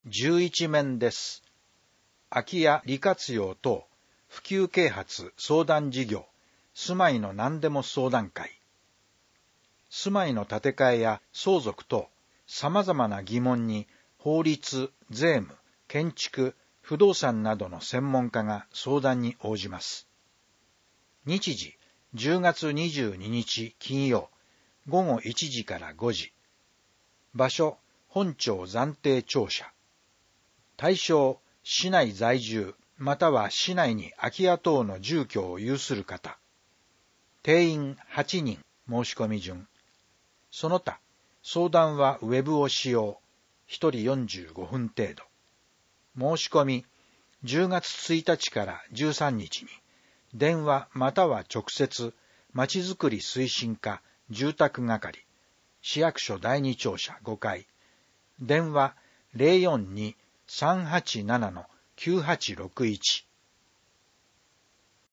11面です。空き家利活用等普及啓発相談事業、住まいの何でも相談会。住まいの建て替えや相続等様々な疑問に法律、税務、建築、不動産などの専門家が相談に応じます。日時10月22日金曜午後1時から5時。場所本庁暫定庁舎。対象市内在住または市内に空き家等の住居を有する方。定員8人申し込み順。その他相談はウェブを使用。1人45分程度。申し込み10月1日から13日に電話または直接まちづくり推進課住宅係市役所第2庁舎5階電話 042-387-9861